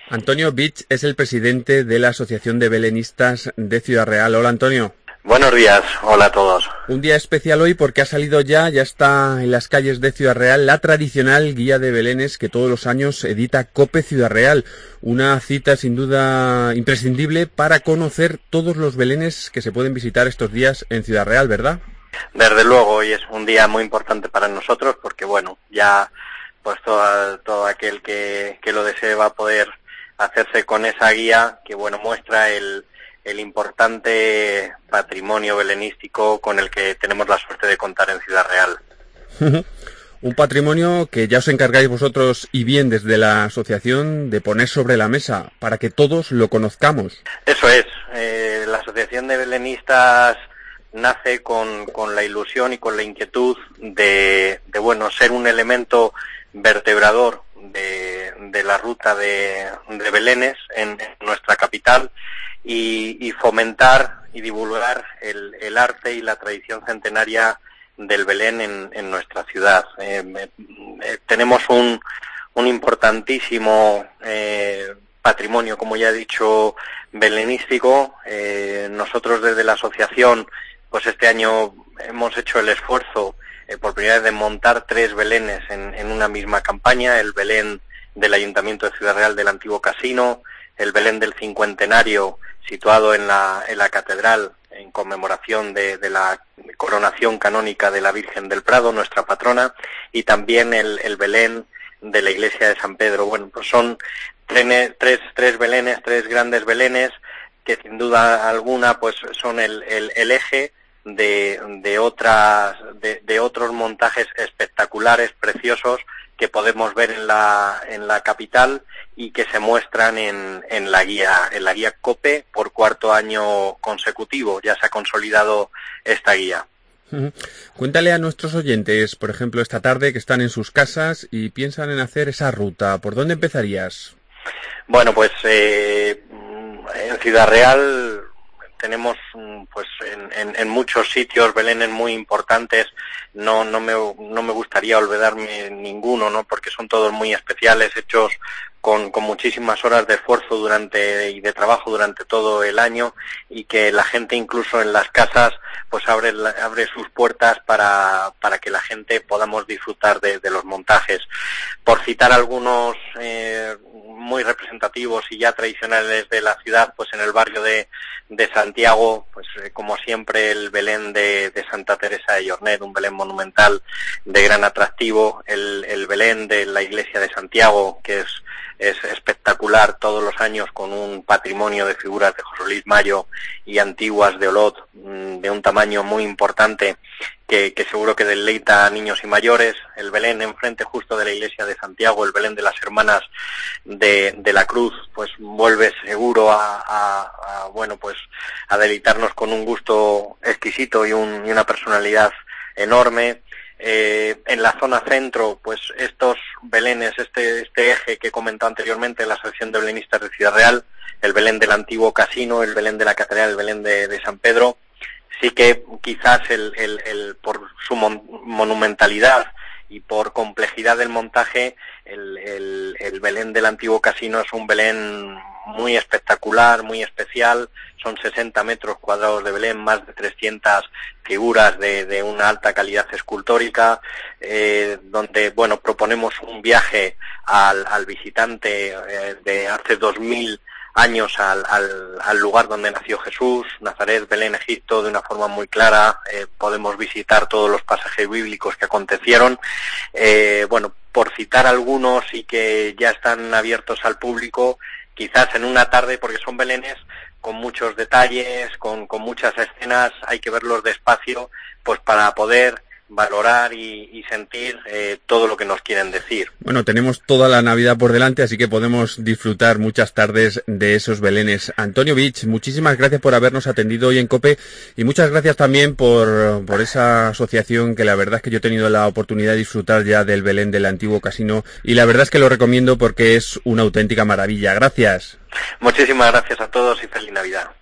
Antonio Vich es el presidente de la Asociación de Belenistas de Ciudad Real. Hola, Antonio. Buenos días, hola a todos. Un día especial hoy porque ha salido ya está en las calles de Ciudad Real la tradicional guía de belenes que todos los años edita COPE Ciudad Real. Una cita sin duda imprescindible para conocer todos los belenes que se pueden visitar estos días en Ciudad Real, ¿verdad? Desde luego, hoy es un día muy importante para nosotros porque, bueno, ya pues todo aquel que lo desee va a poder hacerse con esa guía que, bueno, muestra el importante patrimonio belenístico con el que tenemos la suerte de contar en Ciudad Real. Un patrimonio que ya os encargáis vosotros y bien desde la asociación de poner sobre la mesa para que todos lo conozcamos. Eso es, la Asociación de Belenistas nace con la ilusión y con la inquietud de ser un elemento vertebrador de la ruta de belenes en nuestra capital y fomentar y divulgar el arte y la tradición centenaria del Belén en nuestra ciudad. Tenemos un importantísimo patrimonio, como ya he dicho, belenístico. Nosotros desde la asociación, pues este año hemos hecho el esfuerzo por primera vez de montar 3 belenes en una misma campaña: el Belén del Ayuntamiento de Ciudad Real del antiguo casino, el Belén del Cincuentenario situado en la catedral en conmemoración de la coronación canónica de la Virgen del Prado, nuestra patrona, y también el Belén de la iglesia de San Pedro. Bueno, pues son tres belenes, 3 grandes belenes que sin duda alguna pues son el eje de otros montajes espectaculares, preciosos, que podemos ver en la capital y que se muestran en la guía COPE por 4º año consecutivo. Ya se ha consolidado esta guía. Cuéntale a nuestros oyentes, por ejemplo, esta tarde que están en sus casas y piensan en hacer esa ruta. ¿Por dónde empezarías? Bueno, pues en Ciudad Real tenemos pues en muchos sitios belenes muy importantes. No me gustaría olvidarme ninguno, ¿no? Porque son todos muy especiales, hechos con muchísimas horas de esfuerzo y de trabajo durante todo el año, y que la gente incluso en las casas pues abre sus puertas para que la gente podamos disfrutar de los montajes. Por citar algunos muy representativos y ya tradicionales de la ciudad, pues en el barrio de Santiago, pues como siempre el Belén de Santa Teresa de Llornet, un Belén monumental de gran atractivo, el Belén de la iglesia de Santiago, que es espectacular todos los años, con un patrimonio de figuras de José Luis Mayo y antiguas de Olot de un tamaño muy importante que seguro que deleita a niños y mayores. El Belén enfrente justo de la iglesia de Santiago, el Belén de las Hermanas de la Cruz, pues vuelve seguro a deleitarnos con un gusto exquisito y una personalidad enorme. En la zona centro, pues estos belenes, este eje que he comentado anteriormente, la Asociación de Belenistas de Ciudad Real, el Belén del antiguo casino, el Belén de la catedral, el Belén de San Pedro, sí que quizás por su monumentalidad y por complejidad del montaje, el Belén del antiguo casino es un Belén muy espectacular, muy especial. Son 60 metros cuadrados de Belén, más de 300 figuras de una alta calidad escultórica, donde proponemos un viaje al visitante de hace 2000 años al lugar donde nació Jesús, Nazaret, Belén, Egipto, de una forma muy clara. Podemos visitar todos los pasajes bíblicos que acontecieron. Por citar algunos y que ya están abiertos al público, quizás en una tarde, porque son belenes con muchos detalles, con muchas escenas, hay que verlos despacio, pues para poder valorar y sentir todo lo que nos quieren decir. Bueno, tenemos toda la Navidad por delante, así que podemos disfrutar muchas tardes de esos belenes. Antonio Vich, muchísimas gracias por habernos atendido hoy en COPE, y muchas gracias también por esa asociación, que la verdad es que yo he tenido la oportunidad de disfrutar ya del Belén del antiguo casino, y la verdad es que lo recomiendo porque es una auténtica maravilla. Gracias. Muchísimas gracias a todos y feliz Navidad.